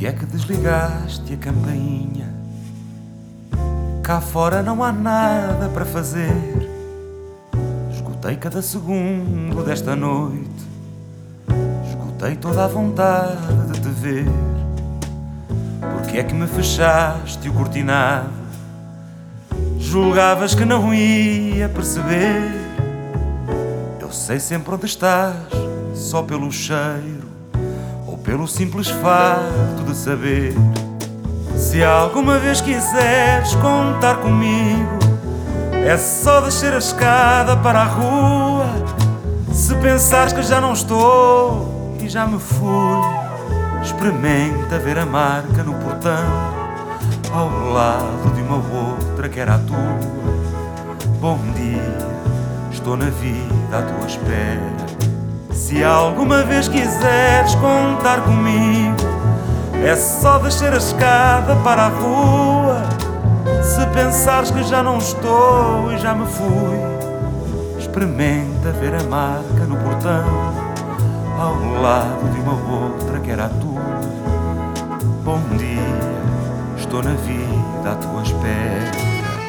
que é que desligaste a campainha? Cá fora não há nada para fazer. Esgotei cada segundo desta noite. Esgotei toda a vontade de te ver. Porque é que me fechaste o cortinado? Julgavas que não ia perceber. Eu sei sempre onde estás, só pelo cheiro ou pelo simples facto de saber. Se alguma vez quiseres contar comigo, é só descer a escada para a rua. Se pensares que já não estou e já me fui, experimenta ver a marca no portão, ao lado de uma outra que era a tua. Bom dia, estou na vida à tua espera. Se alguma vez quiseres contar comigo, é só descer a escada para a rua. Se pensares que já não estou e já me fui, experimenta ver a marca no portão, ao lado de uma outra que era a tua. Bom dia, estou na vida à tua espera.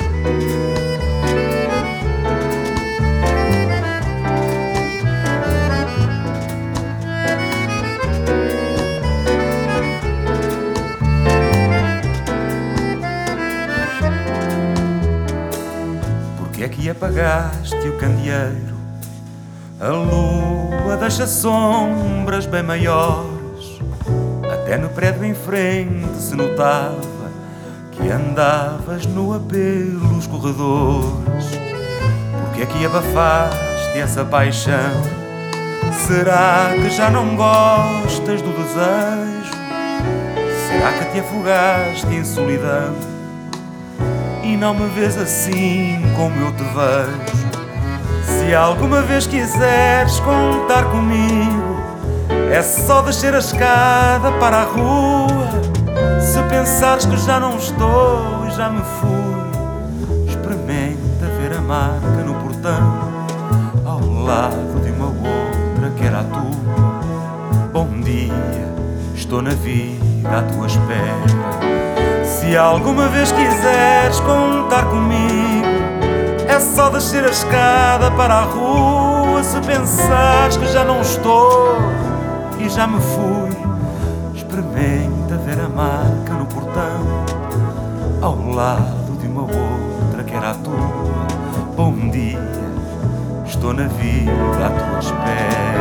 Porque é que apagaste o candeeiro? A lua deixa sombras bem maiores. Até no prédio em frente se notava que andavas nua pelos corredores. Porque é que abafaste essa paixão? Será que já não gostas do desejo? Será que te afogaste em solidão e não me vês assim como eu te vejo? Se alguma vez quiseres contar comigo, é só descer a escada para a rua. Se pensares que já não estou e já me fui, experimenta ver a marca no portão, ao lado de uma outra que era a tua. Bom dia, estou na vida à tua espera. Se alguma vez quiseres contar comigo, é só descer a escada para a rua. Se pensares que já não estou e já me fui, experimenta ver a marca no portão, ao lado de uma outra que era a tua. Bom dia, estou na vida à tua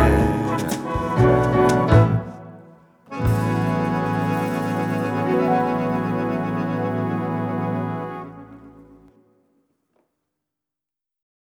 espera.